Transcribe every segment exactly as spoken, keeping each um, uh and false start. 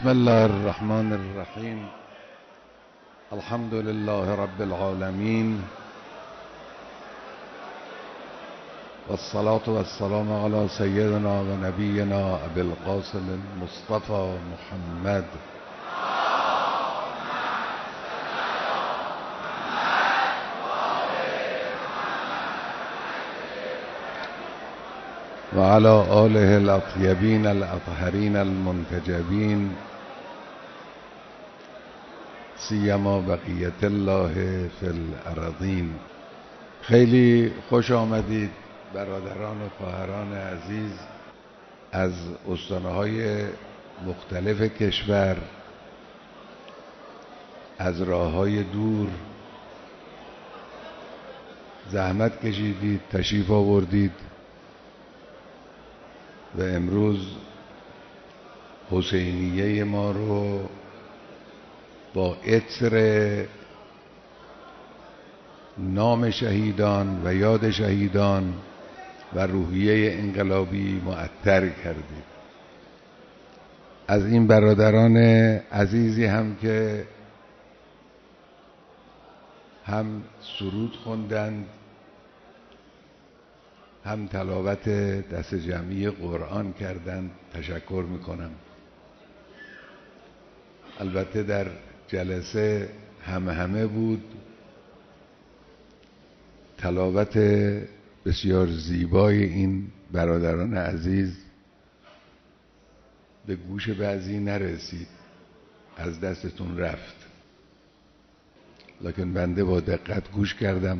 بسم الله الرحمن الرحیم. الحمد لله رب العالمین والصلاة والسلام على سیدنا و نبینا ابی القاسم المصطفى محمد و علی آله الاطیبین الاطهرین المنتجبین سیما بقیت الله فی الارضین. خیلی خوش آمدید برادران و خواهران عزیز از استانهای مختلف کشور، از راههای دور زحمت کشیدید، تشریف آوردید و امروز حسینیه ما رو با عطر نام شهیدان و یاد شهیدان و روحیه انقلابی معطر کردید. از این برادران عزیزی هم که هم سرود خوندند هم تلاوت دست جمعی قرآن کردند تشکر میکنم. البته در جلسه همه همه بود، تلاوت بسیار زیبای این برادران عزیز به گوش بعضی نرسید، از دستتون رفت، لکن بنده با دقت گوش کردم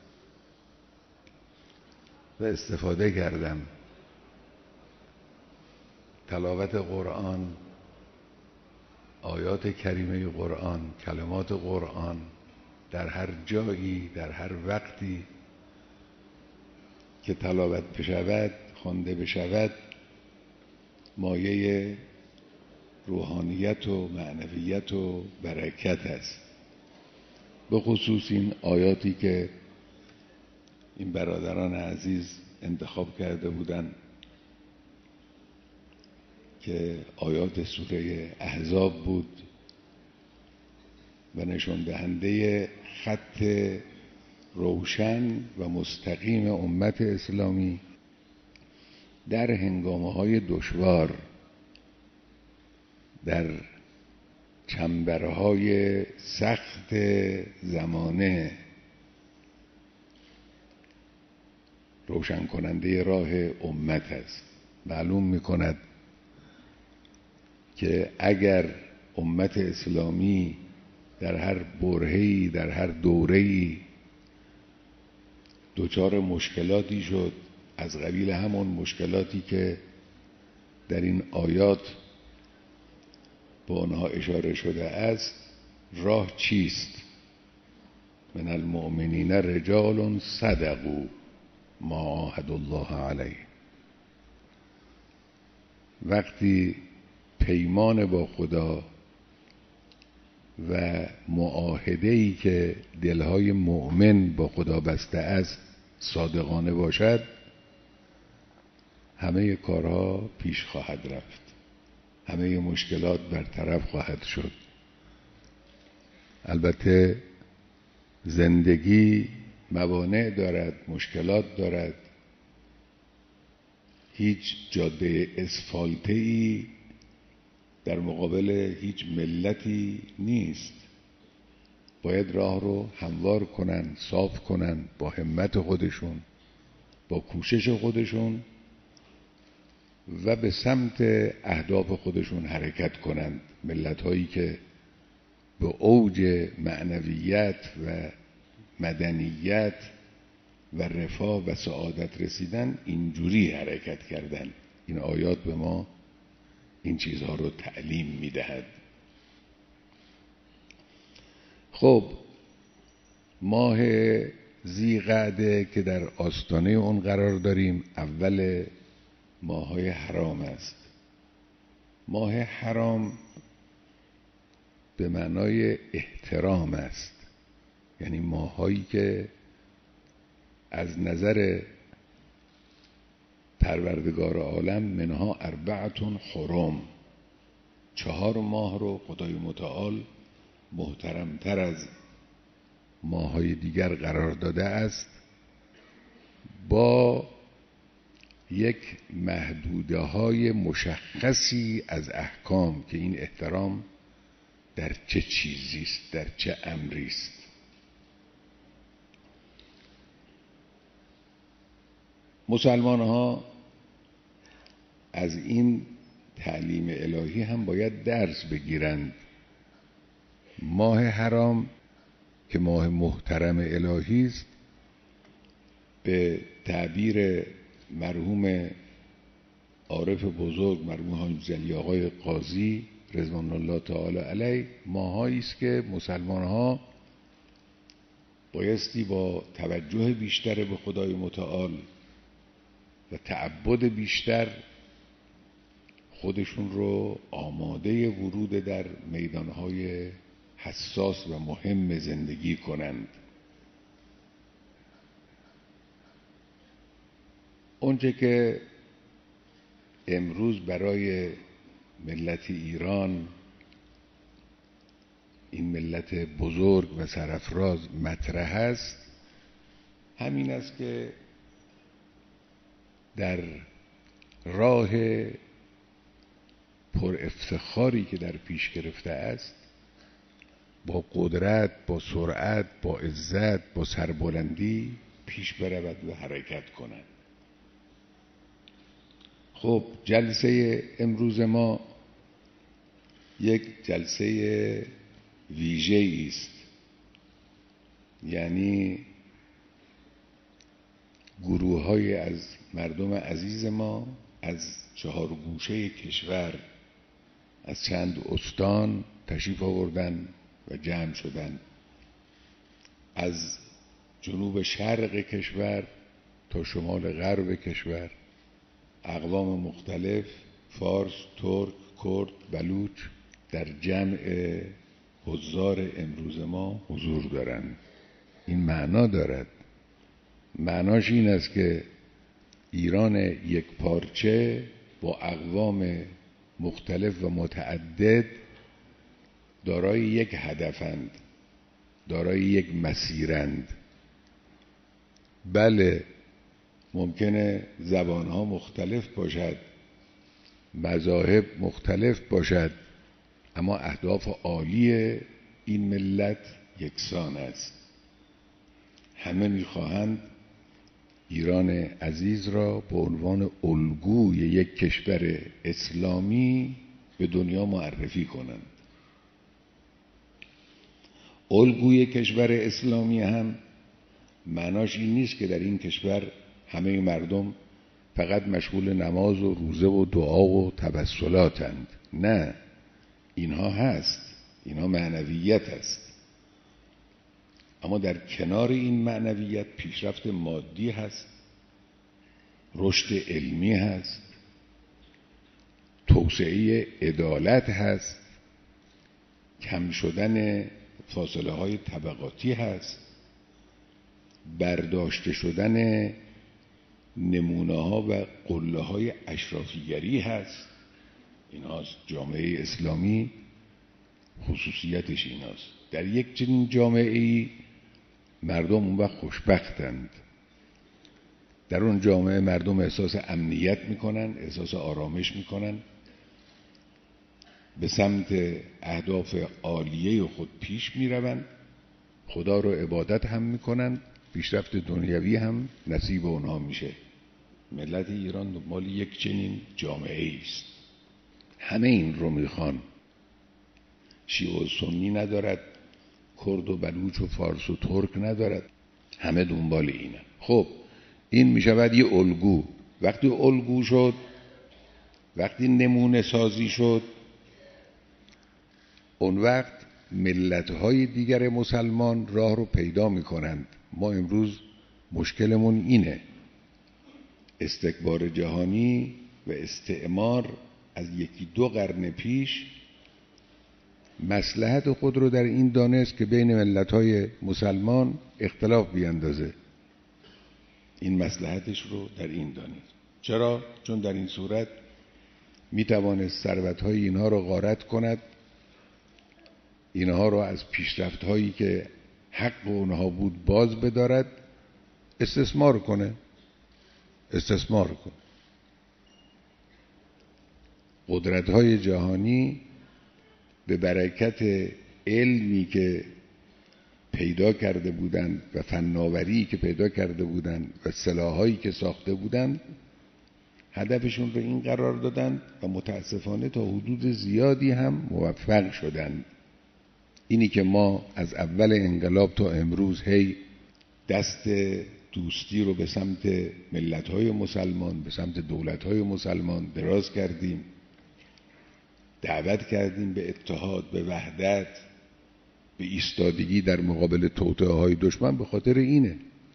و استفاده کردم. تلاوت قرآن، آیات کریمه قرآن، کلمات قرآن در هر جایی، در هر وقتی که تلاوت بشود، خوانده بشود، مایه روحانیت و معنویت و برکت است. به خصوص این آیاتی که این برادران عزیز انتخاب کرده بودند که آیات سوره احزاب بود و نشان دهنده خط روشن و مستقیم امت اسلامی در هنگامه‌های دشوار، در چنبرهای سخت زمانه، روشن کننده راه امت است. معلوم می کند که اگر امت اسلامی در هر برهه‌ای، در هر دوره‌ای دچار مشکلاتی شد از قبیل همون مشکلاتی که در این آیات به آنها اشاره شده است، راه چیست؟ من المؤمنین رجال صدقوا ما عاهدوا الله علیه. وقتی پیمان با خدا و معاهده‌ای که دلهای مؤمن با خدا بسته است صادقانه باشد، همه کارها پیش خواهد رفت، همه مشکلات برطرف خواهد شد. البته زندگی موانع دارد، مشکلات دارد. هیچ جاده اسفالته‌ای در مقابل هیچ ملتی نیست. باید راه رو هموار کنن، صاف کنن، با همت خودشون، با کوشش خودشون و به سمت اهداف خودشون حرکت کنند. ملت هایی که به اوج معنویت و مدنیت و رفاه و سعادت رسیدن اینجوری حرکت کردن. این آیات به ما این چیزها رو تعلیم میدهد. خب، ماه ذی‌قعده که در آستانه اون قرار داریم، اول ماه‌های حرام است. ماه حرام به معنای احترام است، یعنی ماهایی که از نظر پروردگار عالم منها اربعتون حرم، چهار ماه رو خدای متعال محترمتر از ماه‌های دیگر قرار داده است، با یک محدوده های مشخصی از احکام که این احترام در چه چیزی است، در چه امری است. مسلمان ها از این تعلیم الهی هم باید درس بگیرند. ماه حرام که ماه محترم الهی است، به تعبیر مرحوم عارف بزرگ مرحوم حاج علی آقای قاضی رضوان الله تعالی علیه، ماهایی است که مسلمان ها بایستی با توجه بیشتر به خدای متعال و تعبد بیشتر خودشون رو آماده ورود در میدانهای حساس و مهم زندگی کنند. اونچه که امروز برای ملت ایران، این ملت بزرگ و سرافراز مطرح است، همین است که در راه پر افتخاری که در پیش گرفته است با قدرت، با سرعت، با عزت، با سربلندی پیش برود و حرکت کند. خب جلسه امروز ما یک جلسه ویژه‌ای است، یعنی گروه‌های از مردم عزیز ما از چهار گوشه کشور، از چند استان تشریف آوردن و جمع شدن، از جنوب شرق کشور تا شمال غرب کشور، اقوام مختلف، فارس، ترک، کرد، بلوچ در جمع حضار امروز ما حضور دارند. این معنا دارد. معناش این است که ایران یک پارچه با اقوام مختلف و متعدد دارای یک هدفند، دارای یک مسیرند. بله ممکنه زبانها مختلف باشد، مذاهب مختلف باشد، اما اهداف عالی این ملت یکسان است. همه میخواهند ایران عزیز را به عنوان الگوی یک کشور اسلامی به دنیا معرفی کنند. الگوی کشور اسلامی هم معناش این نیست که در این کشور همه مردم فقط مشغول نماز و روزه و دعا و توسلاتند. نه، اینها هست، اینها معنویت است، اما در کنار این معنویت پیشرفت مادی هست، رشد علمی هست، توسعه عدالت هست، کم شدن فاصله های طبقاتی هست، برداشته شدن نمونه ها و قله های اشرافیگری هست. ایناست جامعه اسلامی، خصوصیتش ایناست. در یک چنین جامعه ای مردم اون وقت خوشبختند. در اون جامعه مردم احساس امنیت میکنن، احساس آرامش میکنن، به سمت اهداف عالیه خود پیش میروند، خدا رو عبادت هم میکنن، پیشرفت دنیوی هم نصیب اونها میشه. ملت ایران دنبال یک چنین جامعه است. همه این رو میخوان. شیعه و سنی ندارد، کرد و بلوچ و فارس و ترک ندارد، همه دنبال اینه. خب این میشود یه الگو. وقتی الگو شد، وقتی نمونه سازی شد، اون وقت ملت‌های دیگر مسلمان راه رو پیدا میکنند. ما امروز مشکلمون اینه، استکبار جهانی و استعمار از یکی دو قرن پیش مصلحت خود رو در این دانست که بین ملت‌های مسلمان اختلاف بیندازه. این مصلحتش رو در این دانست. چرا؟ چون در این صورت می توانست ثروت‌های اینها رو غارت کند، اینها رو از پیشرفت‌هایی که حق اونها بود باز بدارد، استثمار کنه استثمار کنه قدرت‌های جهانی به برکت علمی که پیدا کرده بودند و فناوری که پیدا کرده بودند و سلاحایی که ساخته بودند هدفشون رو این قرار دادند و متاسفانه تا حدود زیادی هم موفق شدند. اینی که ما از اول انقلاب تا امروز هی دست دوستی رو به سمت ملت‌های مسلمان، به سمت دولت‌های مسلمان دراز کردیم، دعوت کردیم به اتحاد، به وحدت، به ایستادگی در مقابل توطئه‌های دشمن، به خاطر اینه.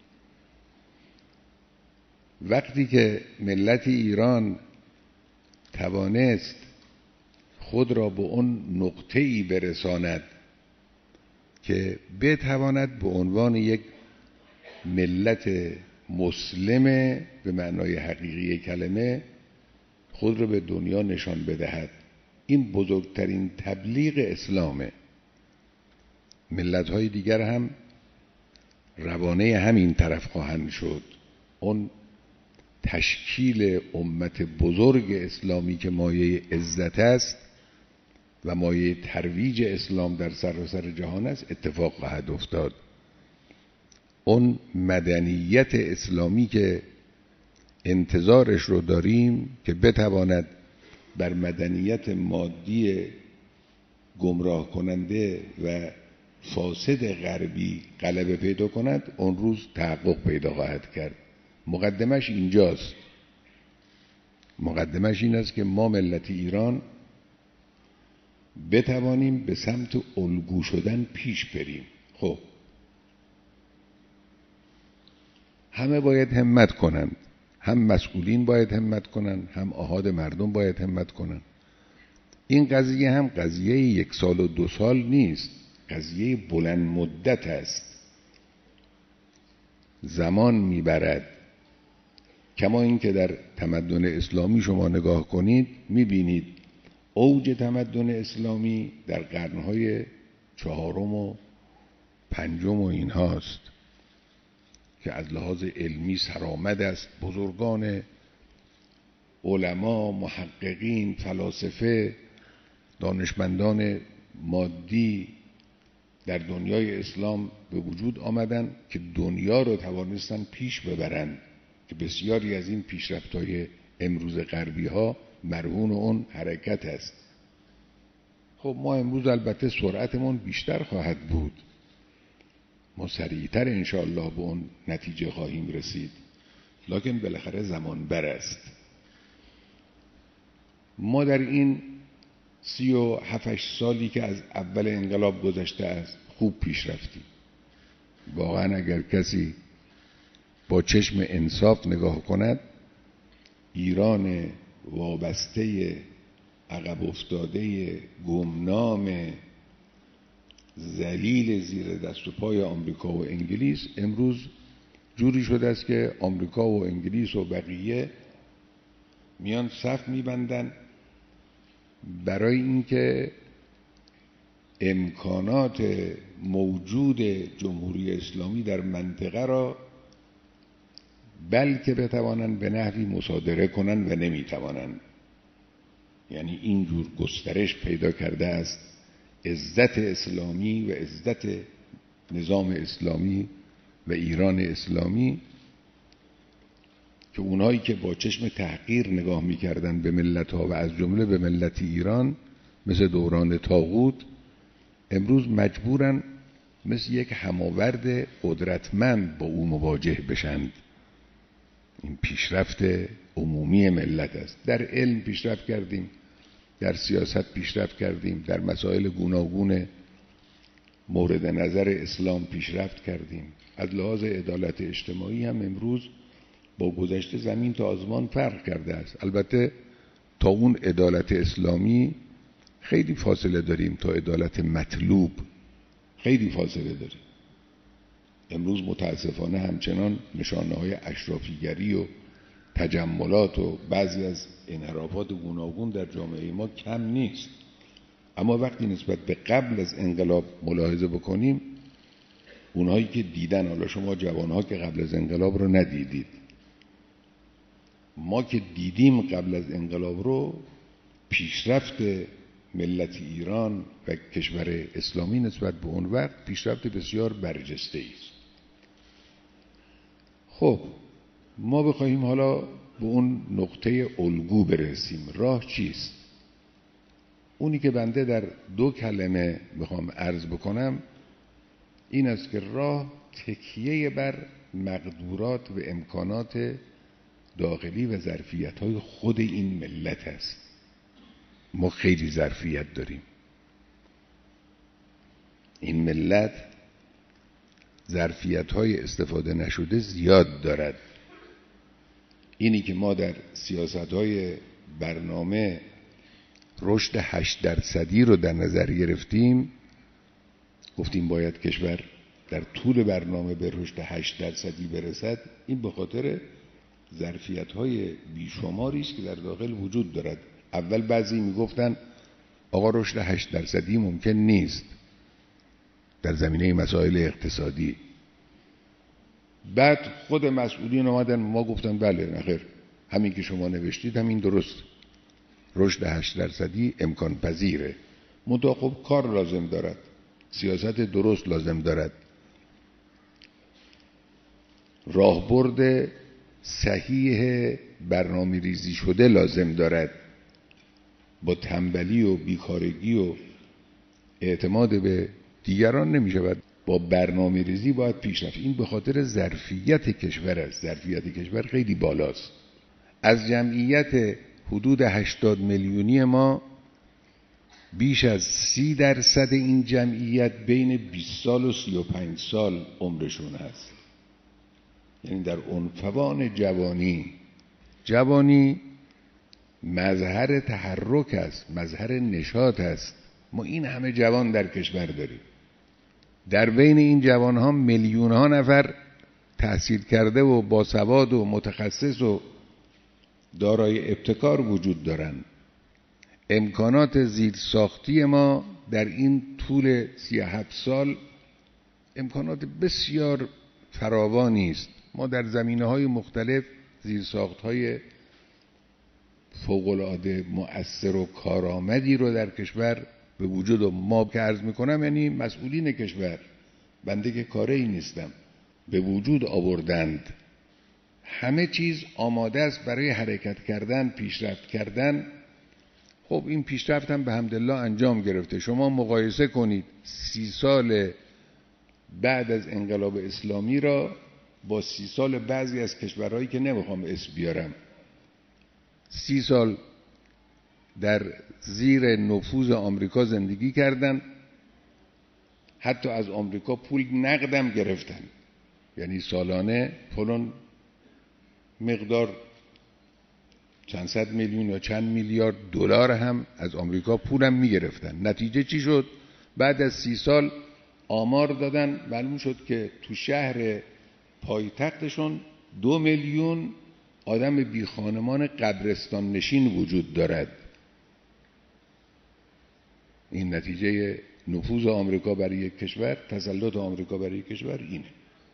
وقتی که ملت ایران توانست خود را به اون نقطه‌ای برساند که بتواند به عنوان یک ملت مسلم به معنای حقیقی کلمه خود را به دنیا نشان بدهد، این بزرگترین تبلیغ اسلامه. ملت‌های دیگر هم روانه همین طرف خواهند شد. اون تشکیل امت بزرگ اسلامی که مایه عزت است و مایه ترویج اسلام در سراسر جهان است اتفاق خواهد افتاد. اون مدنیت اسلامی که انتظارش رو داریم که بتواند بر مدنیت مادی گمراه کننده و فاسد غربی غلبه پیدا کند، اون روز تحقق پیدا خواهد کرد. مقدمش اینجاست. مقدمش این است که ما ملت ایران بتوانیم به سمت الگو شدن پیش بریم. خب همه باید همت کنند، هم مسئولین باید همت کنند، هم احاد مردم باید همت کنند. این قضیه هم قضیه یک سال و دو سال نیست، قضیه بلند مدت است، زمان میبرد. کما این که در تمدن اسلامی شما نگاه کنید میبینید اوج تمدن اسلامی در قرنهای چهارم و پنجم و این هاست که از لحاظ علمی سرآمد است. بزرگان علما، محققین، فلاسفه، دانشمندان مادی در دنیای اسلام به وجود آمدن که دنیا رو توانستن پیش ببرن که بسیاری از این پیشرفت‌های امروز غربی ها مرهون اون حرکت است. خب ما امروز البته سرعتمون بیشتر خواهد بود، ما سریعتر انشاءالله به اون نتیجه خواهیم رسید، لکن بالاخره زمان بر است. ما در این سی و هفتش سالی که از اول انقلاب گذشته است خوب پیش رفتیم. واقعا اگر کسی با چشم انصاف نگاه کند، ایران وابسته، عقب افتاده، گمنام، ذلیل زیر دست و پای آمریکا و انگلیس امروز جوری شده است که آمریکا و انگلیس و بقیه میان صف میبندن برای اینکه امکانات موجود جمهوری اسلامی در منطقه را بلکه بتوانند به نحوی مصادره کنند و نمیتوانند. یعنی اینجور گسترش پیدا کرده است عزت اسلامی و عزت نظام اسلامی و ایران اسلامی که اونایی که با چشم تحقیر نگاه میکردن به ملت ها و از جمله به ملت ایران مثل دوران طاغوت، امروز مجبورن مثل یک هماورد قدرتمند با او مواجه بشند. این پیشرفت عمومی ملت است. در علم پیشرفت کردیم، در سیاست پیشرفت کردیم، در مسائل گوناگون مورد نظر اسلام پیشرفت کردیم. از لحاظ عدالت اجتماعی هم امروز با گذشته زمین تا آسمان فرق کرده است. البته تا اون عدالت اسلامی خیلی فاصله داریم، تا عدالت مطلوب خیلی فاصله داریم. امروز متاسفانه همچنان نشانه های اشرافیگری و تجملات و بعضی از انحرافات گوناگون در جامعه ما کم نیست. اما وقتی نسبت به قبل از انقلاب ملاحظه بکنیم، اونهایی که دیدن، حالا شما جوانها که قبل از انقلاب رو ندیدید، ما که دیدیم قبل از انقلاب رو، پیشرفت ملت ایران و کشور اسلامی نسبت به اون وقت پیشرفت بسیار برجسته است. خب ما بخوایم حالا به اون نقطه الگو برسیم، راه چیست؟ اونی که بنده در دو کلمه بخوام عرض بکنم این است که راه تکیه بر مقدورات و امکانات داخلی و ظرفیت‌های خود این ملت است. ما خیلی ظرفیت داریم. این ملت ظرفیت‌های استفاده نشده زیاد دارد. اینی که ما در سیاست‌های برنامه رشد هشت درصدی رو در نظر گرفتیم، گفتیم باید کشور در طول برنامه به رشد هشت درصدی برسد، این به خاطر ظرفیت‌های بیشماری است که در داخل وجود دارد. اول بعضی میگفتن آقا رشد هشت درصدی ممکن نیست در زمینه مسائل اقتصادی. بعد خود مسئولین اومدن ما گفتن بله نخیر، همین که شما نوشتید همین درست، رشد هشت درصدی امکان پذیره، منتها خب کار لازم دارد، سیاست درست لازم دارد، راهبرد صحیح برنامه ریزی شده لازم دارد. با تنبلی و بیکارگی و اعتماد به دیگران نمی شود، با برنامه ریزی باید پیشرفت. این به خاطر ظرفیت کشور است. ظرفیت کشور خیلی بالاست. از جمعیت حدود هشتاد میلیونی ما بیش از سی درصد این جمعیت بین بیست سال و سی و پنج سال عمرشون هست، یعنی در عنفوان جوانی. جوانی مظهر تحرک است، مظهر نشاط است. ما این همه جوان در کشور داریم. در بین این جوان ها میلیون ها نفر تحصیل کرده و باسواد و متخصص و دارای ابتکار وجود دارند. امکانات زیرساختی ما در این طول سی و هفت سال امکانات بسیار فراوانی است. ما در زمینه‌های مختلف زیرساخت‌های فوق‌العاده مؤثر و کارآمدی رو در کشور به وجود، و ما که عرض میکنم یعنی مسئولین کشور، بنده که کاری نیستم، به وجود آوردند. همه چیز آماده است برای حرکت کردن، پیشرفت کردن. خب این پیشرفت هم به حمدالله انجام گرفته. شما مقایسه کنید سی سال بعد از انقلاب اسلامی را با سی سال بعضی از کشورهایی که نمیخوام اسم بیارم. سی سال در زیر نفوذ آمریکا زندگی کردن، حتی از آمریکا پول نقدم گرفتن، یعنی سالانه فلان مقدار چند صد میلیون یا چند میلیارد دلار هم از آمریکا پولم میگرفتن. نتیجه چی شد؟ بعد از سی سال آمار دادن، معلوم شد که تو شهر پایتختشون دو میلیون آدم بی خانمان قبرستان نشین وجود دارد. این نتیجه نفوذ آمریکا برای یک کشور، تسلط آمریکا برای یک کشور اینه.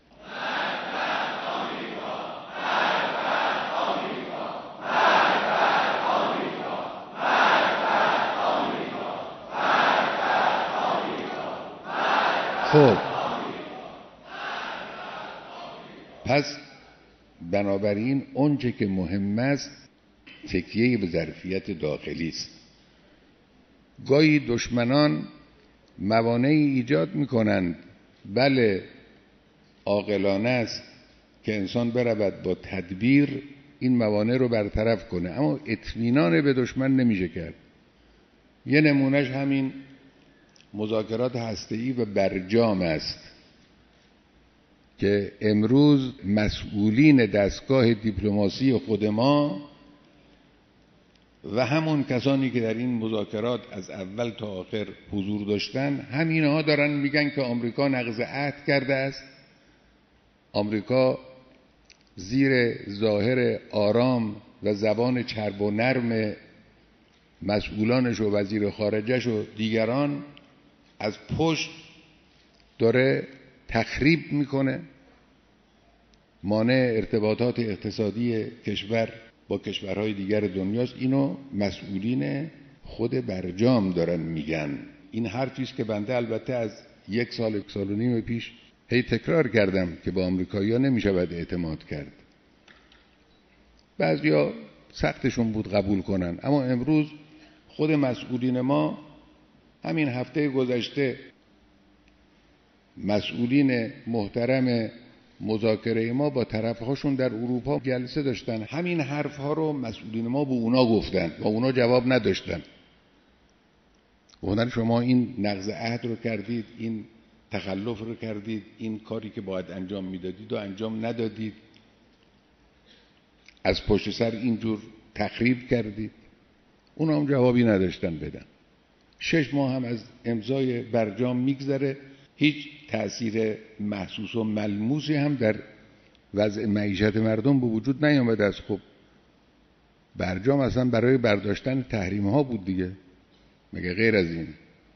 خب پس بنابراین اونچه که مهم است تکیه به ظرفیت داخلی است. گاهی دشمنان موانعی ایجاد میکنند، بله عاقلانه است که انسان برود با تدبیر این موانع رو برطرف کنه، اما اطمینان به دشمن نمیشه کرد. یه نمونهش همین مذاکرات هسته‌ای و برجام است که امروز مسئولین دستگاه دیپلماسی خود ما و همون کسانی که در این مذاکرات از اول تا آخر حضور داشتن، همینها دارن میگن که آمریکا نقض عهد کرده است، آمریکا زیر ظاهر آرام و زبان چرب و نرم مسئولانش و وزیر خارجهش و دیگران از پشت داره تخریب میکنه، مانع ارتباطات اقتصادی کشور با کشورهای دیگر دنیاست. اینو مسئولین خود برجام دارن میگن. این حرفی است که بنده البته از یک سال یک سال و نیم پیش هی تکرار کردم که با آمریکایی‌ها نمیشود اعتماد کرد. بعضیا سختشون بود قبول کنن، اما امروز خود مسئولین ما، همین هفته گذشته مسئولین محترم مذاکره ما با طرفهاشون در اروپا جلسه داشتن، همین حرفها رو مسئولین ما به اونا گفتن و اونا جواب نداشتن. گفتن شما این نقض عهد رو کردید، این تخلف رو کردید، این کاری که باید انجام میدادید و انجام ندادید، از پشت سر اینجور تخریب کردید. اونا هم جوابی نداشتن بدن. شش ماه هم از امضای برجام میگذره، هیچ تأثیر محسوس و ملموسی هم در وضع معیشت مردم به وجود نیامده است. خب برجام اصلا برای برداشتن تحریم ها بود دیگه، مگه غیر از این؟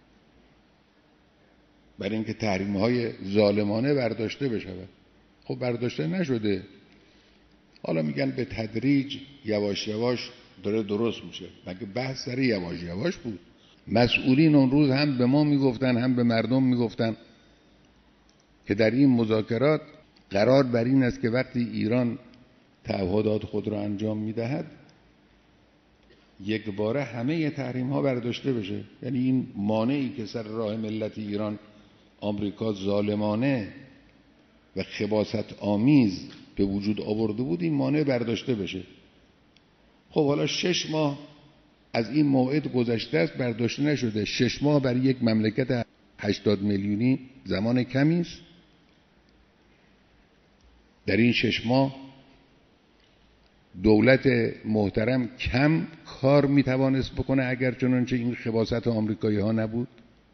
برای اینکه تحریم های ظالمانه برداشته بشود. خب برداشته نشده. حالا میگن به تدریج یواش یواش داره درست میشه. مگه بحث سر یواش یواش بود؟ مسئولین اون روز هم به ما میگفتن هم به مردم میگفتن که در این مذاکرات قرار بر این است که وقتی ایران تعهدات خود را انجام میدهد یک باره همه تحریم ها برداشته بشه. یعنی این مانعی که سر راه ملت ایران آمریکا ظالمانه و خباثت آمیز به وجود آورده بود، این مانع برداشته بشه. خب حالا شش ماه از این موعد گذشته است، برداشته نشده. شش ماه برای یک مملکت هشتاد میلیونی زمان کمی است. در این شش ماه دولت محترم کم کار میتوانست بکنه اگر چنانچه این خباثت آمریکایی ها نبود.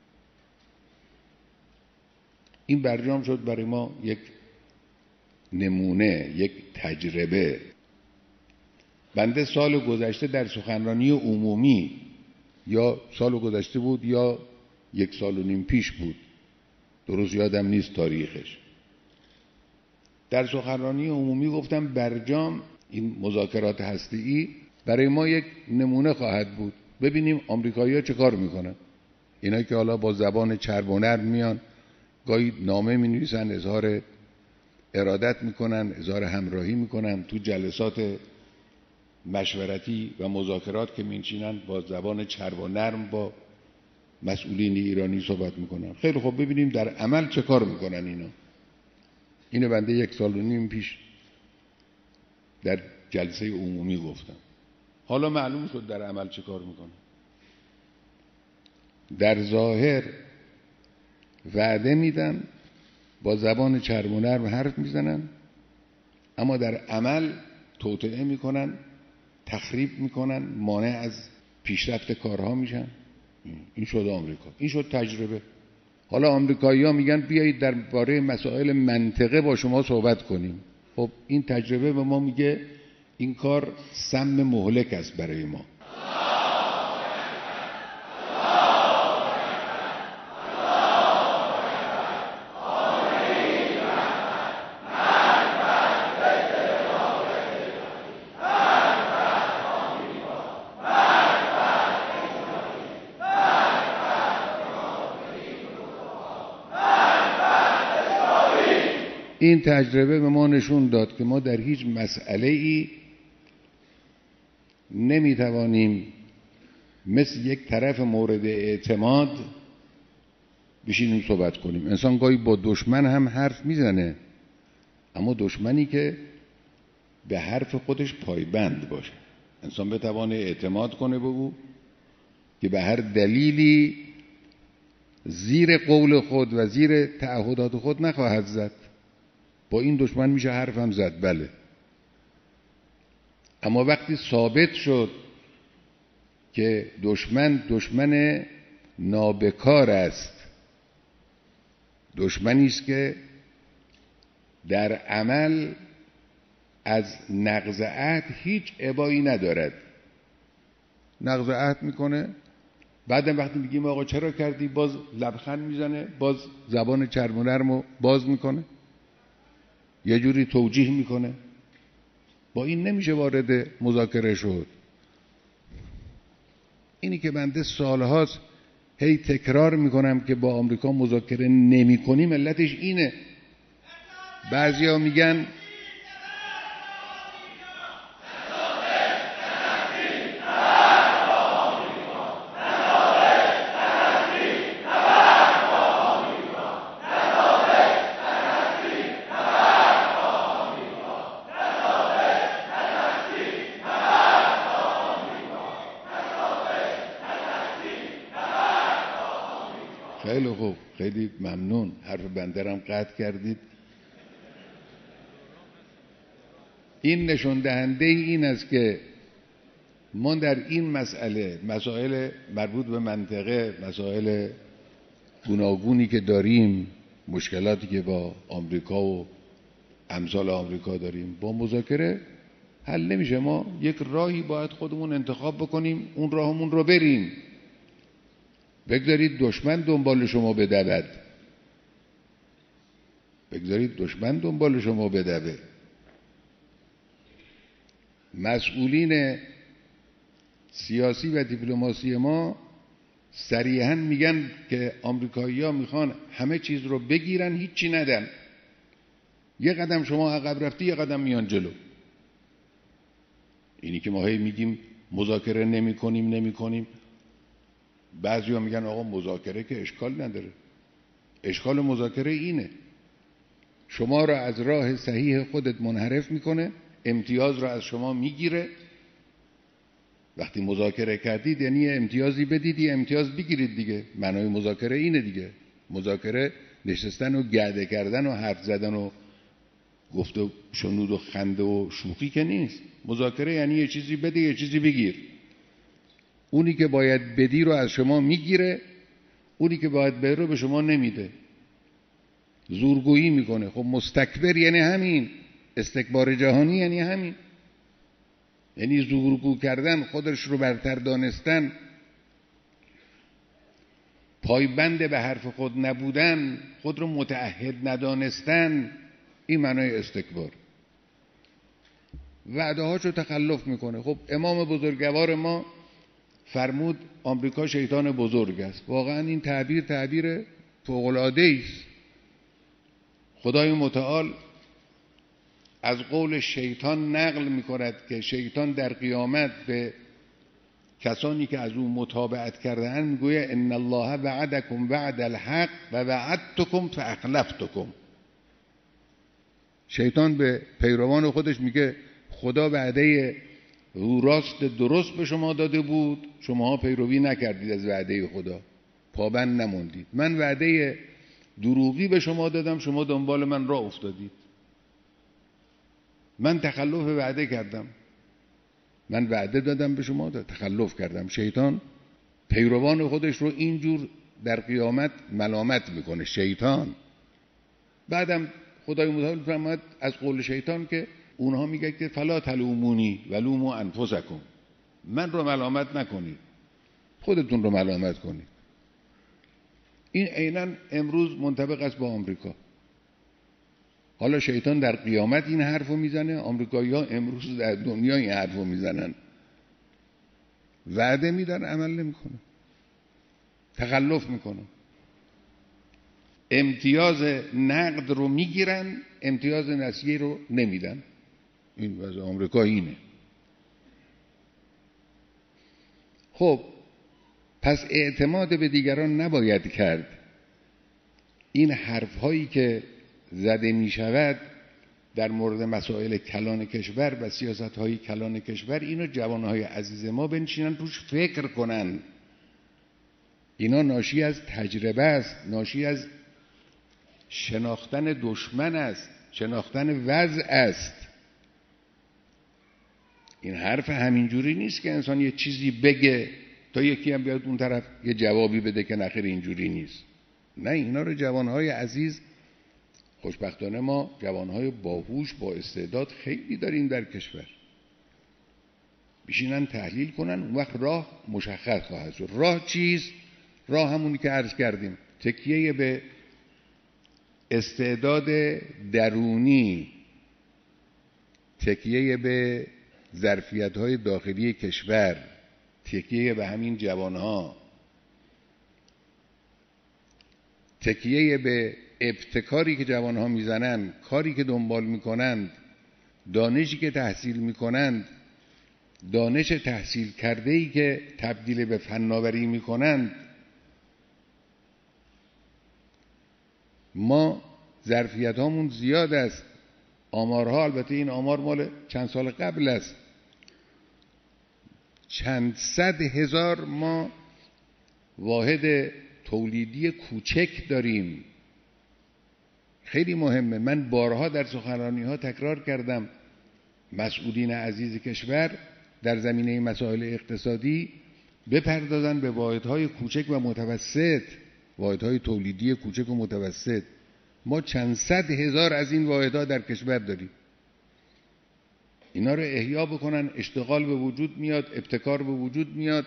این برجام شد برای ما یک نمونه، یک تجربه. بنده سال گذشته در سخنرانی عمومی، یا سال گذشته بود یا یک سال و نیم پیش بود، درست یادم نیست تاریخش، در سخنرانی عمومی گفتم برجام، این مذاکرات هسته‌ای، برای ما یک نمونه خواهد بود. ببینیم آمریکایی‌ها چه کار میکنن. اینا که حالا با زبان چرب و نرم میان، گاهی نامه مینویسن، اظهار ارادت میکنن، اظهار همراهی میکنن، تو جلسات مشورتی و مذاکرات که میشینن با زبان چرب و نرم با مسئولین ایرانی صحبت میکنن. خیلی خوب، ببینیم در عمل چه کار میکنن اینا. اینو بنده یک سال و نیم پیش در جلسه عمومی گفتم. حالا معلوم شد در عمل چه کار میکنن. در ظاهر وعده میدن، با زبان چرب و نرم حرف میزنن، اما در عمل توطئه میکنن، تخریب میکنن، مانع از پیشرفت کارها میشن. این شد آمریکا، این شد تجربه. حالا آمریکایی‌ها میگن بیایید درباره مسائل منطقه با شما صحبت کنیم. خب این تجربه به ما میگه این کار سم مهلک است برای ما. این تجربه به ما نشون داد که ما در هیچ مسئله ای نمیتوانیم مثل یک طرف مورد اعتماد بشینیم صحبت کنیم. انسان گاهی با دشمن هم حرف میزنه، اما دشمنی که به حرف خودش پایبند باشه، انسان بتوانه اعتماد کنه به او که به هر دلیلی زیر قول خود و زیر تعهدات خود نخواهد زد. با این دشمن میشه حرف هم زد، بله. اما وقتی ثابت شد که دشمن دشمن نابکار است، دشمنی است که در عمل از نقض عهد هیچ ابایی ندارد. نقض عهد میکنه، بعدم وقتی میگیم آقا چرا کردی باز لبخند میزنه، باز زبان چرم و نرمو باز میکنه، یه جوری توجیه میکنه. با این نمیشه وارد مذاکره شد. اینی که بنده سالهاست هی تکرار میکنم که با آمریکا مذاکره نمی کنیم، علتش اینه. بعضیا میگن خیلی خوب، خیلی ممنون، حرف بندرم قطع کردید. این نشون دهنده این است که ما در این مسئله، مسائل مربوط به منطقه، مسائل گوناگونی که داریم، مشکلاتی که با آمریکا و امثال آمریکا داریم، با مذاکره حل نمیشه. ما یک راهی باید خودمون انتخاب بکنیم، اون راهمون رو بریم. بگذارید دشمن دنبال شما بدود، بگذارید دشمن دنبال شما بدوه. مسئولین سیاسی و دیپلماسی ما صریحاً میگن که آمریکایی‌ها میخوان همه چیز رو بگیرن، هیچی ندن. یه قدم شما عقب رفتی، یه قدم میان جلو. اینی که ما هی میگیم مذاکره نمی کنیم نمی کنیم، بعضی ها میگن آقا مذاکره که اشکال نداره. اشکال مذاکره اینه، شما را از راه صحیح خودت منحرف میکنه، امتیاز را از شما میگیره. وقتی مذاکره کردید یعنی امتیازی بدید، یه امتیاز بگیرید دیگه. معنای مذاکره اینه دیگه. مذاکره نشستن و گرده کردن و حرف زدن و گفت و شنود و خنده و شوخی که نیست. مذاکره یعنی یه چیزی بده، یه چیزی بگیر. اونی که باید بدی رو از شما میگیره، اونی که باید بده رو به شما نمیده، زورگویی میکنه. خب مستکبر یعنی همین، استکبار جهانی یعنی همین، یعنی زورگو کردن، خودش رو برتر دانستن، پایبند به حرف خود نبودن، خود رو متعهد ندانستن. این معنای استکبار. وعده هاشو تخلف میکنه. خب امام بزرگوار ما فرمود آمریکا شیطان بزرگ است. واقعا این تعبیر تعبیر فوق‌العاده است. خدای متعال از قول شیطان نقل میکند که شیطان در قیامت به کسانی که از او متابعت کرده‌اند میگوید ان الله وعدکم وعد الحق و وعدتکم فاخلفتکم. شیطان به پیروان خودش میگه خدا وعده رو راست درست به شما داده بود، شماها پیروی نکردید از وعده خدا، پابند نموندید. من وعده دروغی به شما دادم، شما دنبال من راه افتادید. من تخلف وعده کردم، من وعده دادم به شما، تخلف کردم. شیطان پیروان خودش رو اینجور در قیامت ملامت میکنه. شیطان بعدم خدای متعال فرمود از قول شیطان که اونها میگه که فلا تلومونی ولوموا انفسکم، من رو ملامت نکنید، خودتون رو ملامت کنید. این عیناً امروز منطبق است با آمریکا. حالا شیطان در قیامت این حرفو میزنه، آمریکایی‌ها امروز در دنیا این حرفو میزنن. وعده میدن عمل نمیکنه، تخلف میکنه. امتیاز نقد رو میگیرن، امتیاز نسیه رو نمیدن. این وضع آمریکا اینه. خب پس اعتماد به دیگران نباید کرد. این حرفهایی که زده می شود در مورد مسائل کلان کشور و سیاست‌های کلان کشور، اینو جوانهای عزیز ما بنشینن توش فکر کنن. اینا ناشی از تجربه است، ناشی از شناختن دشمن است، شناختن وضع است. این حرف همینجوری نیست که انسان یه چیزی بگه تا یکی هم بیاد اون طرف یه جوابی بده که نخیر اینجوری نیست. نه، اینا رو جوانهای عزیز خوشبختانه ما جوانهای باهوش با استعداد خیلی داریم در کشور، بشینن تحلیل کنن، اون وقت راه مشخص خواهد شد. راه چیست؟ راه همونی که عرض کردیم، تکیه به استعداد درونی، تکیه به ظرفیت‌های داخلی کشور، تکیه به همین جوانها، تکیه به ابتکاری که جوانها میزنن، کاری که دنبال میکنند، دانشی که تحصیل میکنند، دانش تحصیل کرده‌ای که تبدیل به فناوری میکنند. ما ظرفیت هامون زیاد است. آمارها، البته این آمار مال چند سال قبل است، چند صد هزار ما واحد تولیدی کوچک داریم. خیلی مهمه. من بارها در سخنرانی ها تکرار کردم، مسئولین عزیز کشور در زمینه مسائل اقتصادی بپردازن به واحدهای کوچک و متوسط، واحدهای تولیدی کوچک و متوسط. ما چند صد هزار از این واحدها در کشور داریم. اینا رو احیا بکنن، اشتغال به وجود میاد، ابتکار به وجود میاد.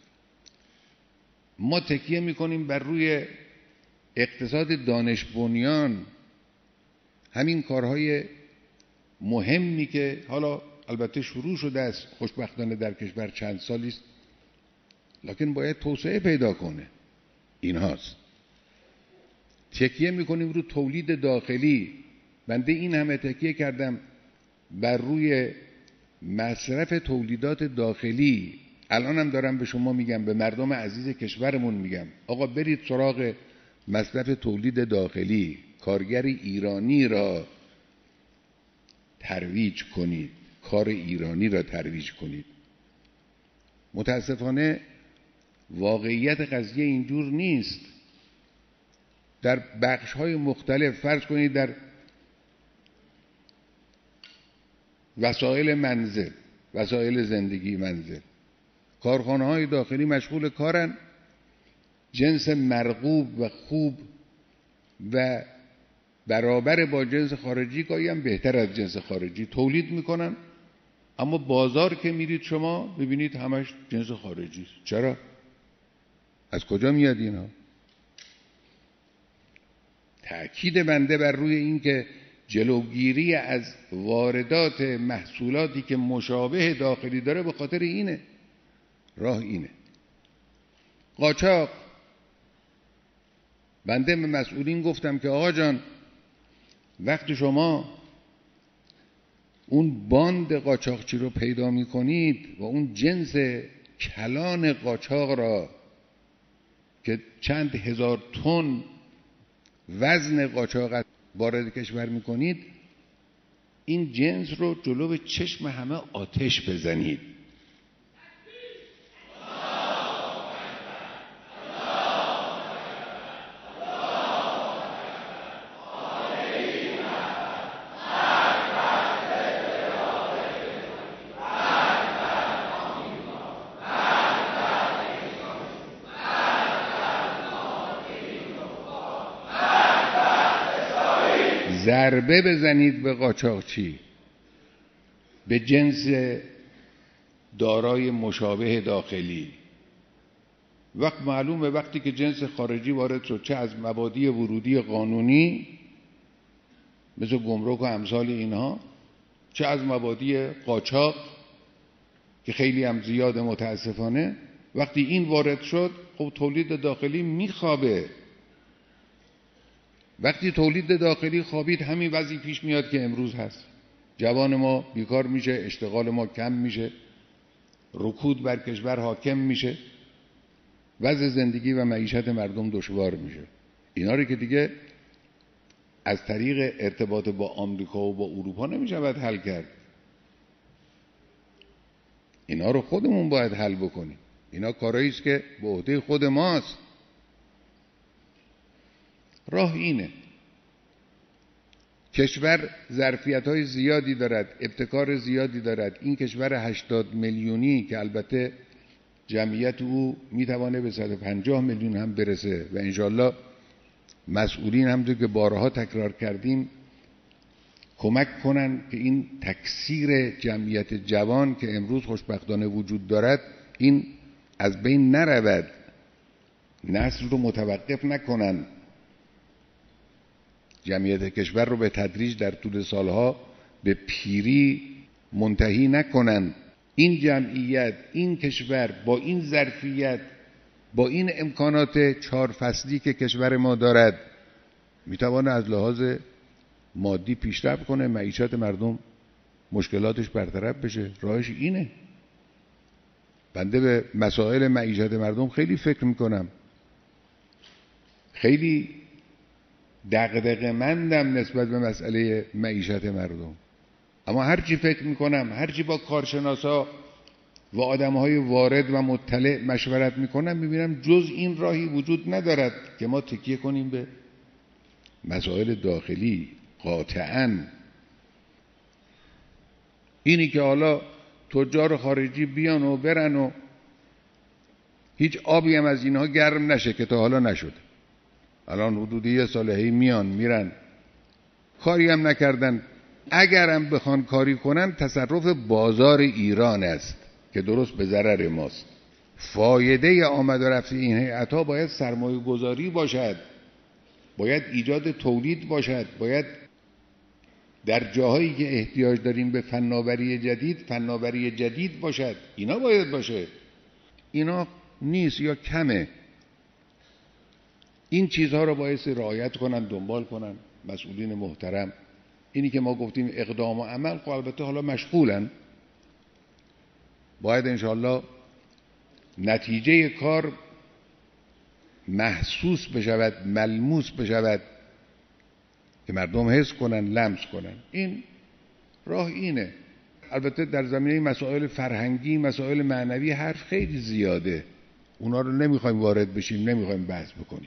ما تکیه میکنیم بر روی اقتصاد دانش بنیان، همین کارهای مهمی که حالا البته شروع شده است خوشبختانه در کشور چند سالی است، لکن باید توسعه پیدا کنه. این هاست. تکیه میکنیم رو تولید داخلی. بنده این همه تکیه کردم بر روی مصرف تولیدات داخلی. الان هم دارم به شما میگم، به مردم عزیز کشورمون میگم، آقا برید سراغ مصرف تولید داخلی، کارگر ایرانی را ترویج کنید، کار ایرانی را ترویج کنید. متاسفانه واقعیت قضیه اینجور نیست. در بخش‌های مختلف، فرض کنید در وسایل منزل، وسایل زندگی منزل، کارخانه‌های داخلی مشغول کارن، جنس مرغوب و خوب و برابر با جنس خارجی، گاهی هم بهتر از جنس خارجی تولید میکنن، اما بازار که میرید شما ببینید همش جنس خارجی است. چرا؟ از کجا میاد اینا؟ تأکید بنده بر روی این که جلوگیری از واردات محصولاتی که مشابه داخلی داره به خاطر اینه. راه اینه. قاچاق، بنده به مسئولین گفتم که آقا جان، وقتی شما اون باند قاچاقچی رو پیدا می کنید و اون جنس کلان قاچاق را که چند هزار تن وزن قاچاق وارد کشور می کنید، این جنس رو جلو به چشم همه آتش بزنید. ضربه بزنید به قاچاقچی، به جنس دارای مشابه داخلی. وقت معلومه وقتی که جنس خارجی وارد شد، چه از مبادی ورودی قانونی مثل گمرک و امثال اینها، چه از مبادی قاچاق که خیلی هم زیاده متاسفانه، وقتی این وارد شد خب تولید داخلی میخوابه. وقتی تولید داخلی خوابید، همین وضعی پیش میاد که امروز هست. جوان ما بیکار میشه، اشتغال ما کم میشه، رکود بر کشور حاکم میشه، وضع زندگی و معیشت مردم دشوار میشه. اینا رو که دیگه از طریق ارتباط با آمریکا و با اروپا نمیشه باید حل کرد. اینا رو خودمون باید حل بکنیم. اینا کارهایی است که به عهده خود ماست. راه اینه. کشور ظرفیت‌های زیادی دارد، ابتکار زیادی دارد. این کشور هشتاد میلیونی که البته جمعیت او میتوانه به صد و پنجاه میلیون هم برسه و انشالله مسئولین همونطور که بارها تکرار کردیم کمک کنن که این تکثیر جمعیت جوان که امروز خوشبختانه وجود دارد این از بین نرود، نسل رو متوقف نکنن، جمعیت کشور رو به تدریج در طول سالها به پیری منتهی نکنن. این جمعیت، این کشور با این ظرفیت، با این امکانات چهار فصلی که کشور ما دارد میتواند از لحاظ مادی پیشرفت کنه، معیشت مردم مشکلاتش برطرف بشه. راهش اینه. بنده به مسائل معیشت مردم خیلی فکر میکنم، خیلی دغدغه‌مندم نسبت به مسئله معیشت مردم، اما هرچی فکر میکنم، هرچی با کارشناسا و آدمهای وارد و مطلع مشورت میکنم، میبینم جز این راهی وجود ندارد که ما تکیه کنیم به مسائل داخلی. قاطعاً اینی که حالا تجار خارجی بیان و برن و هیچ آبی هم از اینها گرم نشه که تا حالا نشده، الان حدود یه ساله هی میان میرن کاری هم نکردن. اگرم بخوان کاری کنن تصرف بازار ایران است که درست به ضرر ماست. فایده آمد و رفت این هیئت‌ها باید سرمایه گذاری باشد، باید ایجاد تولید باشد، باید در جاهایی که احتیاج داریم به فناوری جدید فناوری جدید باشد. اینا باید باشه، اینا نیست یا کمه. این چیزها رو باید رعایت کنن، دنبال کنن مسئولین محترم. اینی که ما گفتیم اقدام و عمل، خب البته حالا مشغولن، باید انشاءالله نتیجه کار محسوس بشود، ملموس بشود که مردم حس کنن، لمس کنن. این راه اینه. البته در زمینه مسائل فرهنگی، مسائل معنوی حرف خیلی زیاده، اونا رو نمیخوایم وارد بشیم، نمیخوایم بحث بکنیم،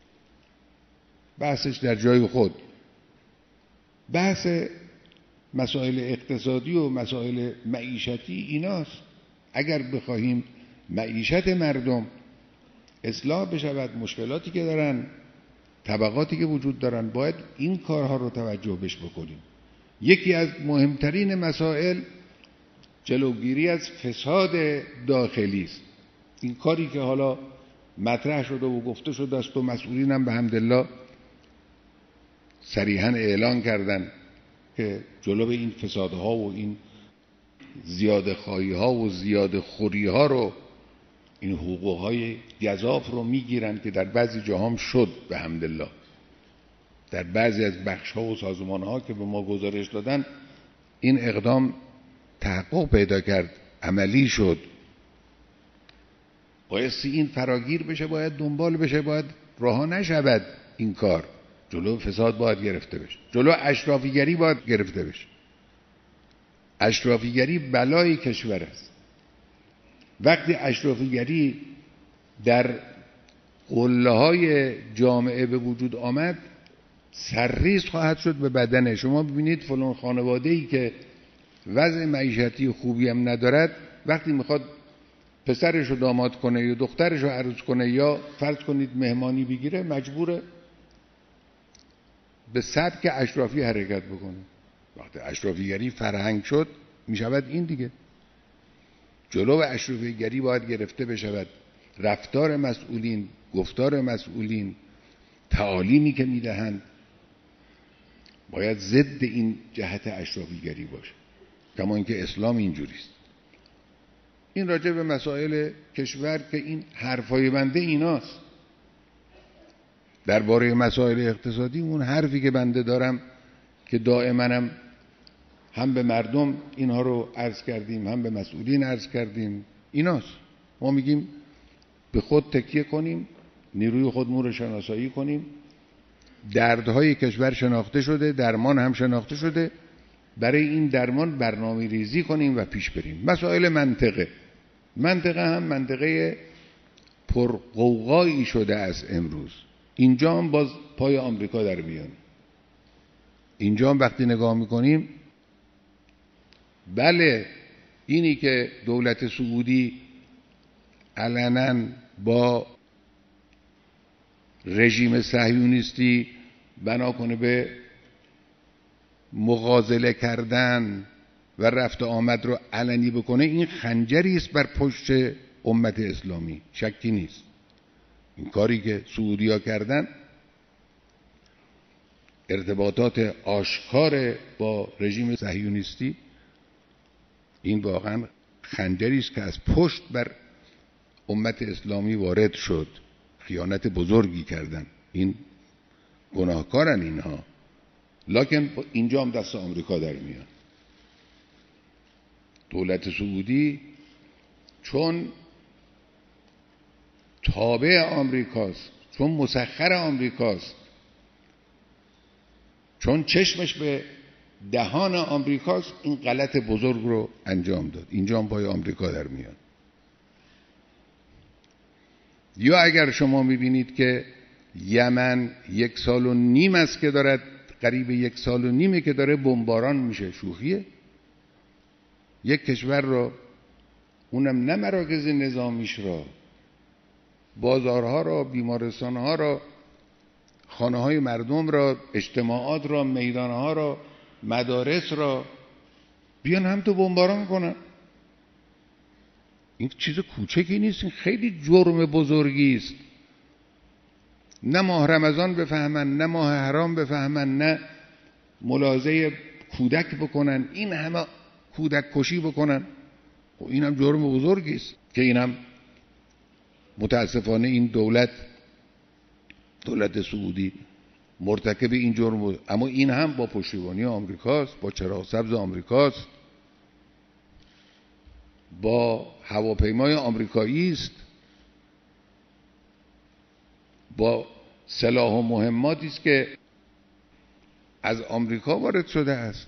بحثش در جای خود. بحث مسائل اقتصادی و مسائل معیشتی ایناست. اگر بخواهیم معیشت مردم اصلاح بشود، مشکلاتی که دارن، طبقاتی که وجود دارن، باید این کارها رو توجه بهش بکنیم. یکی از مهمترین مسائل جلوگیری از فساد داخلی است. این کاری که حالا مطرح شده و گفته شده است و مسئولین هم به حمدالله صریحاً اعلان کردن که جلو این فسادها و این زیاده خواهی ها و زیاده خوری ها رو، این حقوقهای گزاف رو میگیرن که در بعضی جاهام شد به حمدالله. در بعضی از بخش ها و سازمان ها که به ما گزارش دادن این اقدام تحقق پیدا کرد، عملی شد. بایستی این فراگیر بشه، باید دنبال بشه، باید رها نشود این کار. جلو فساد باید گرفته بشه، جلو اشرافیگری باید گرفته بشه. اشرافیگری بلای کشور است. وقتی اشرافیگری در قله های جامعه به وجود آمد، سرریز خواهد شد به بدنه. شما ببینید فلان خانواده‌ای که وضع معیشتی خوبی هم ندارد، وقتی میخواد پسرش رو داماد کنه یا دخترش رو عروس کنه یا فرض کنید مهمانی بگیره، مجبوره به سبک اشرافی حرکت بکنه. وقتی اشرافیگری فرهنگ شد میشود این دیگه. جلو اشرافیگری باید گرفته بشود. رفتار مسئولین، گفتار مسئولین، تعالیمی که میدهند باید ضد این جهت اشرافیگری باشه، کما اینکه اسلام اینجوریست. این راجع به مسائل کشور که این حرفای بنده ایناست. درباره مسائل اقتصادی اون حرفی که بنده دارم که دائما هم هم به مردم اینها رو عرض کردیم، هم به مسئولین عرض کردیم، ایناست. ما میگیم به خود تکیه کنیم، نیروی خودمون رو شناسایی کنیم. دردهای کشور شناخته شده، درمان هم شناخته شده، برای این درمان برنامه ریزی کنیم و پیش بریم. مسائل منطقه منطقه هم منطقه پرقوقایی شده است امروز. اینجا هم باز پای آمریکا در میان. اینجا هم وقتی نگاه میکنیم، بله اینی که دولت سعودی علنا با رژیم صهیونیستی بنا کنه به مغازله کردن و رفت آمد رو علنی بکنه، این خنجری است بر پشت امت اسلامی، شکی نیست. این کاری که سعودی‌ها کردن، ارتباطات آشکار با رژیم صهیونیستی، این واقعا خنجری است که از پشت بر امت اسلامی وارد شد. خیانت بزرگی کردن، این گناهکارن اینها، لکن اینجا هم دست آمریکا در میان. دولت سعودی چون تابع آمریکاست، چون مسخر آمریکاست، چون چشمش به دهان آمریکاست، این غلط بزرگ رو انجام داد. اینجا هم پای آمریکا در میان. یا اگر شما میبینید که یمن یک سال و نیم است که دارد، قریب یک سال و نیمه که داره بمباران میشه، شوخیه؟ یک کشور را، اونم نه مراکز نظامیش را، بازارها را، بیمارستانها را، خانه های مردم را، اجتماعات را، میدانها را، مدارس را بیان هم تو بمباران کنن. این چیز کوچکی نیست، این خیلی جرم بزرگی است. نه ماه رمضان بفهمن، نه ماه حرام بفهمن، نه ملاحظه کودک بکنن، این همه کودک کشی بکنن. و این هم جرم بزرگی است که این هم متاسفانه این دولت دولت سعودی مرتکب این جرم بود. اما این هم با پشتیبانی آمریکاست، با چراغ سبز آمریکاست، با هواپیمای آمریکایی است، با سلاح و مهماتی است که از آمریکا وارد شده است.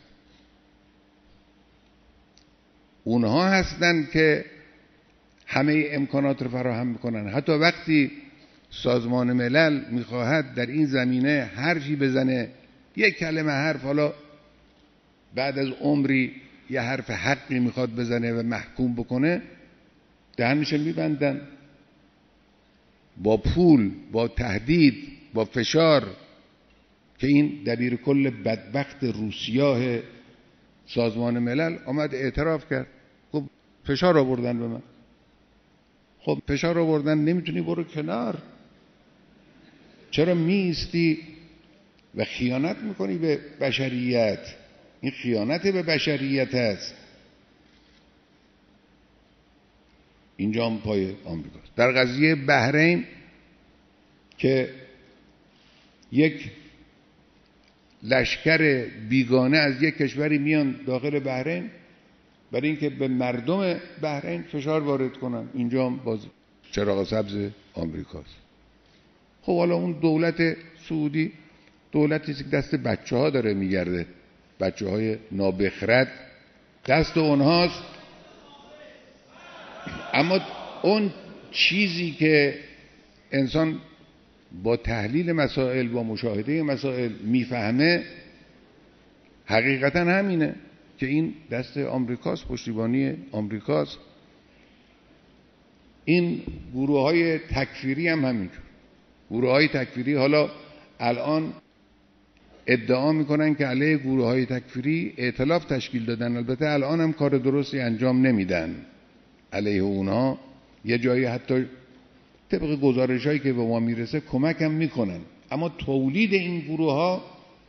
اونها هستند که همه امکانات رو فراهم میکنن. حتی وقتی سازمان ملل میخواهد در این زمینه حرفی بزنه، یک کلمه حرف، حالا بعد از عمری یه حرف حقی میخواد بزنه و محکوم بکنه، دهنش میبندن با پول، با تهدید، با فشار، که این دبیر کل بدبخت روسیاه سازمان ملل آمد اعتراف کرد. خب فشار آوردن به من. خب فشار آوردن، نمیتونی برو کنار، چرا میستی و خیانت میکنی به بشریت؟ این خیانت به بشریت است. اینجا هم پای آمریکاست. در قضیه بحرین که یک لشکر بیگانه از یک کشوری میان داخل بحرین برای اینکه به مردم بحرین فشار وارد کنن، اینجا هم باز چراغ سبز آمریکاست. خب حالا اون دولت سعودی دولتی که دست بچه ها داره میگرده، بچه های نابخرد دست اونهاست. اما اون چیزی که انسان با تحلیل مسائل، با مشاهده مسائل میفهمه، حقیقتا همینه که این دست آمریکاست، پشتیبانی آمریکاست. این گروه های تکفیری هم همینجور. گروه های تکفیری حالا الان ادعا میکنن که علیه گروه های تکفیری ائتلاف تشکیل دادن، البته الان هم کار درستی انجام نمیدن علیه اونها. یه جایی حتی طبق گزارش هایی که به ما میرسه کمک هم میکنن، اما تولید این گروه ها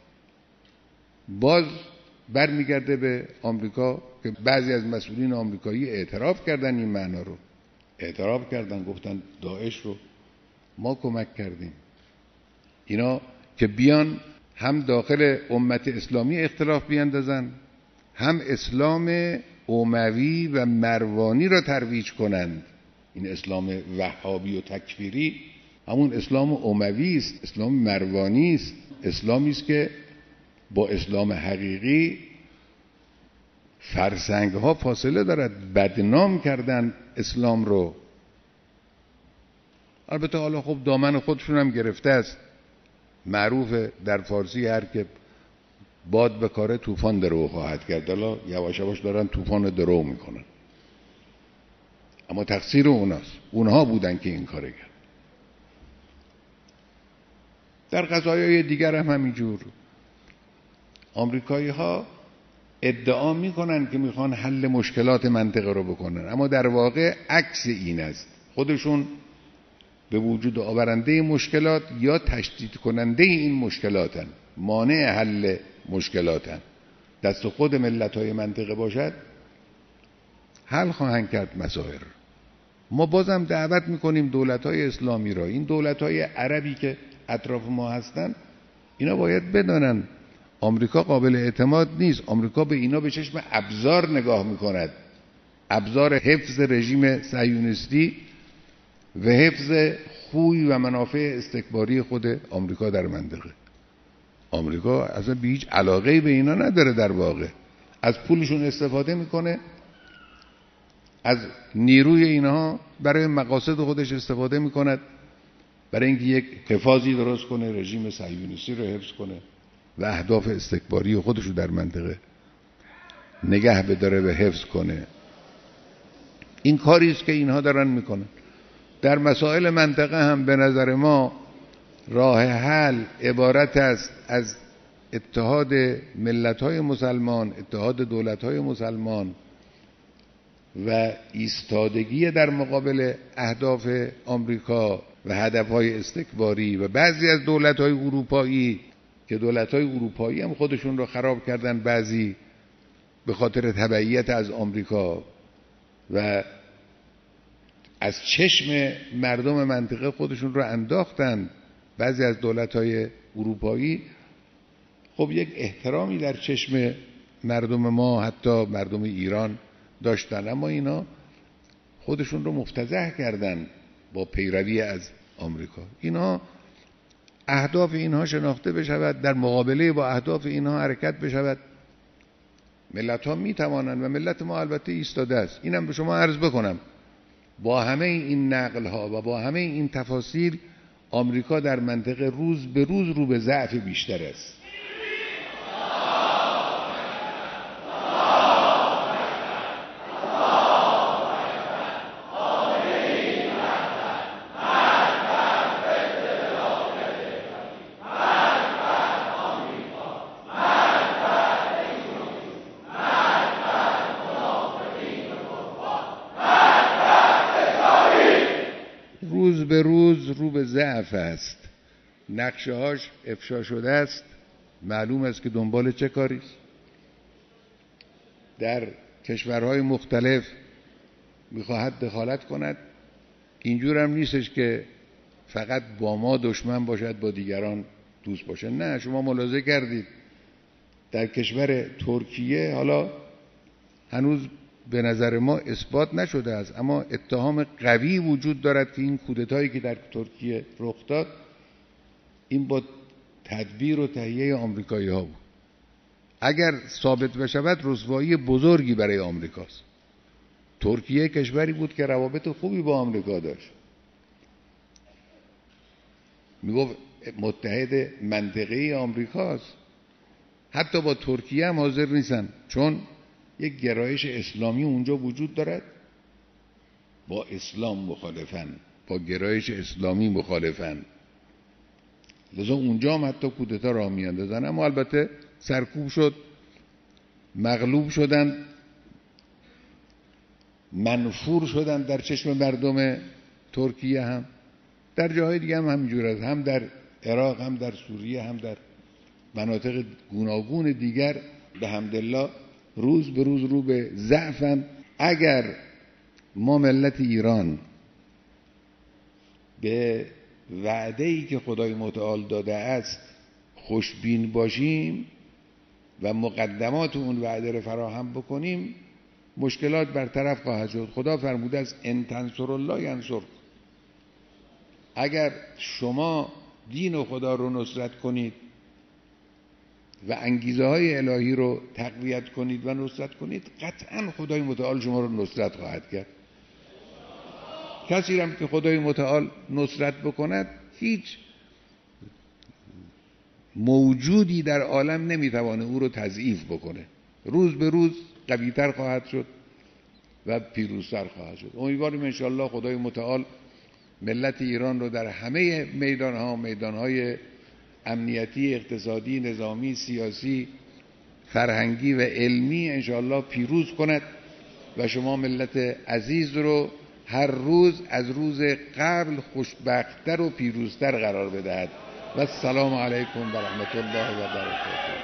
باز برمیگرده به آمریکا که بعضی از مسئولین آمریکایی اعتراف کردن، این معنا رو اعتراف کردن، گفتن داعش رو ما کمک کردیم. اینا که بیان هم داخل امت اسلامی اختلاف بیاندازن، هم اسلام اموی و مروانی را ترویج کنند. این اسلام وهابی و تکفیری همون اسلام اموی است، اسلام مروانی است، اسلامی است که با اسلام حقیقی فرسنگ ها فاصله دارد. بدنام کردن اسلام رو. البته حالا خب دامن خودشون هم گرفته است. معروف در فارسی هر که باد بکاره طوفان درو خواهد کرد. حالا یواش یواش دارن طوفان درو میکنن، اما تقصیر اوناست، اونها بودن که این کار کرد. در قضایای دیگر هم همینجور. آمریکایی ها ادعا میکنن که میخوان حل مشکلات منطقه رو بکنن، اما در واقع عکس این است. خودشون به وجود آورنده مشکلات یا تشدید کننده این مشکلاتن، مانع حل مشکلاتن. دست خود ملت‌های منطقه باشد حل خواهند کرد مسائل. ما بازم دعوت میکنیم دولت‌های اسلامی را، این دولت‌های عربی که اطراف ما هستن، اینا باید بدانن آمریکا قابل اعتماد نیست. آمریکا به اینا به چشم ابزار نگاه میکند، ابزار حفظ رژیم صهیونیستی و حفظ خوی و منافع استکباری خود آمریکا در منطقه. آمریکا اصلا به هیچ علاقه‌ای به اینا نداره، در واقع از پولشون استفاده میکنه، از نیروی اینها برای مقاصد خودش استفاده میکند، برای اینکه یک حفاظی درست کنه، رژیم صهیونیستی رو حفظ کنه و اهداف استکباری خودش رو در منطقه نگه بداره و حفظ کنه. این کاری است که اینها دارن میکنن. در مسائل منطقه هم به نظر ما راه حل عبارت است از اتحاد ملت‌های مسلمان، اتحاد دولت‌های مسلمان و ایستادگی در مقابل اهداف آمریکا و هدف‌های استکباری و بعضی از دولت‌های اروپایی که دولت‌های اروپایی هم خودشون رو خراب کردن، بعضی به خاطر تبعیت از آمریکا و از چشم مردم منطقه خودشون رو انداختن. بعضی از دولت‌های اروپایی خب یک احترامی در چشم مردم ما، حتی مردم ایران داشتن، اما اینا خودشون رو مفتضح کردن با پیروی از آمریکا. اینا اهداف اینها شناخته بشود، در مقابله با اهداف اینها حرکت بشود. ملت ها می توانند و ملت ما البته ایستاده است. اینم به شما عرض بکنم، با همه این نقل ها و با همه این تفاصیل آمریکا در منطقه روز به روز رو به ضعف بیشتر است. روز به روز رو به ضعف است. نقشه هاش افشا شده است، معلوم است که دنبال چه کاری است. در کشورهای مختلف میخواهد دخالت کند. اینجور هم نیستش که فقط با ما دشمن باشد با دیگران دوست باشه. نه، شما ملاحظه کردید در کشور ترکیه، حالا هنوز به نظر ما اثبات نشده است، اما اتهام قوی وجود دارد که این کودتایی که در ترکیه رخ داد این با تدبیر و تهیه آمریکایی ها بود. اگر ثابت بشود رسوایی بزرگی برای آمریکاست. ترکیه کشوری بود که روابط خوبی با آمریکا داشت، میگفت متحد منطقه‌ای آمریکاست. حتی با ترکیه هم حاضر نیستن، چون یک گرایش اسلامی اونجا وجود دارد، با اسلام مخالفن، با گرایش اسلامی مخالفن، لذا اونجا هم حتی کودتا راه میاندازن. اما البته سرکوب شد، مغلوب شدن، منفور شدن در چشم مردم ترکیه. هم در جاهای دیگه هم همینجور است، هم در عراق، هم در سوریه، هم در مناطق گوناگون دیگر به حمدالله روز به روز رو به ضعفن. اگر ما ملت ایران به وعده‌ای که خدای متعال داده است خوشبین باشیم و مقدمات اون وعده رو فراهم بکنیم، مشکلات برطرف خواهد شد. خدا فرموده است ان تنصر الله ینصرکم. اگر شما دین خدا رو نصرت کنید و انگیزه های الهی رو تقویت کنید و نصرت کنید، قطعا خدای متعال شما رو نصرت خواهد کرد. کسی هم که خدای متعال نصرت بکند، هیچ موجودی در عالم نمیتوانه او رو تضعیف بکنه. روز به روز قوی‌تر خواهد شد و پیروزتر خواهد شد. امیدواریم انشاءالله خدای متعال ملت ایران رو در همه میدانها، میدانهای امنیتی، اقتصادی، نظامی، سیاسی، فرهنگی و علمی انشاءالله پیروز کند و شما ملت عزیز رو هر روز از روز قبل خوشبخت‌تر و پیروزتر قرار بدهد. و السلام علیکم و رحمت الله و برکاته.